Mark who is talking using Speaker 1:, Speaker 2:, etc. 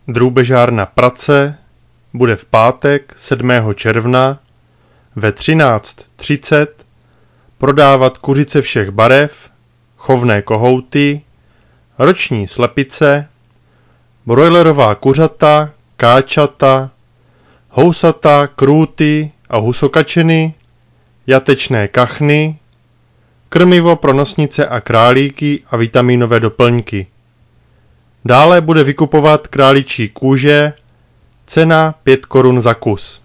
Speaker 1: Drůbežárna Prace bude v pátek 7. června ve 13:30 prodávat kuřice všech barev, chovné kohouty, roční slepice, brojlerová kuřata, káčata, housata, krůty a husokačeny, jatečné kachny, krmivo pro nosnice a králíky a vitaminové doplňky. Dále bude vykupovat králičí kůže, cena 5 korun za kus.